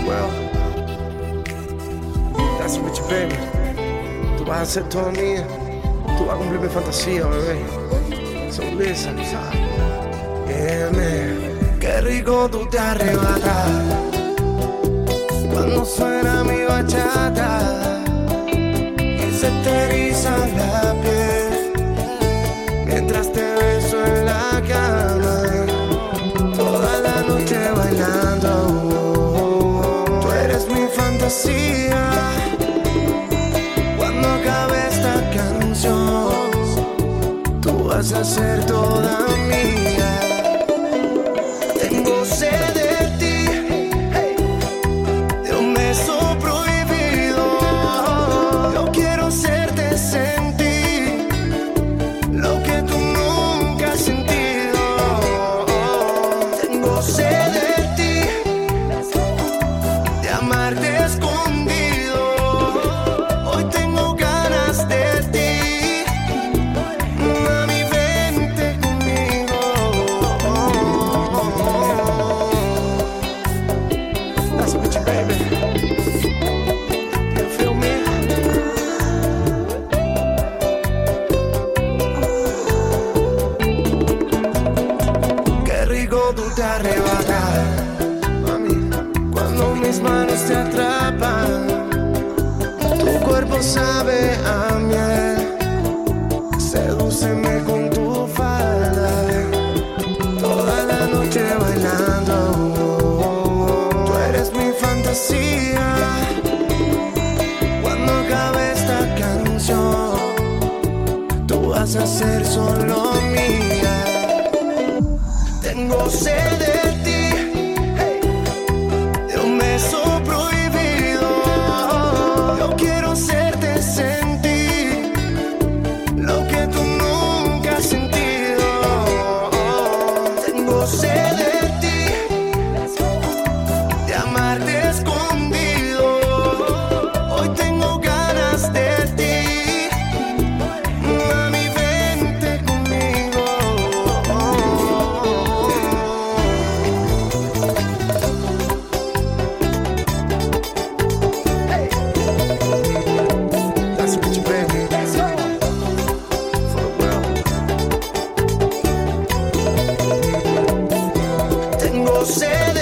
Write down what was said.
well, that's what you baby. Tú vas a ser toda mía. Tú vas a cumplir mi fantasía, bebé. So listen, yeah, man. Qué rico tú te arrebatas cuando suena mi bachata y se te eriza la piel mientras te beso en la cama toda la noche bailando. Tú eres mi fantasía. Cuando acabe esta canción, tú vas a ser toda mía. Tengo sed de ti, de un beso prohibido. Yo quiero hacerte sentir lo que tú nunca has sentido. Tengo sed de ti, de amarte escondido. Hoy tengo ganas de ti. Mami, vente conmigo. That's what you baby. You feel me? Qué rico tú te arrebatas, mami, cuando mis manos te atrapan. Tu cuerpo sabe a miel. Sedúceme con tu falda toda la noche bailando. Tú eres mi fantasía. Cuando acabe esta canción, tú vas a ser solo mía. Tengo sed de ti, de un beso prohibido. Yo quiero hacerte sentir lo que tú nunca has sentido. Tengo sed de ti, de amarte escondido. Hoy tengo ganas de ti. Mami, vente conmigo. Hey. That's what you baby. For real. Tengo sed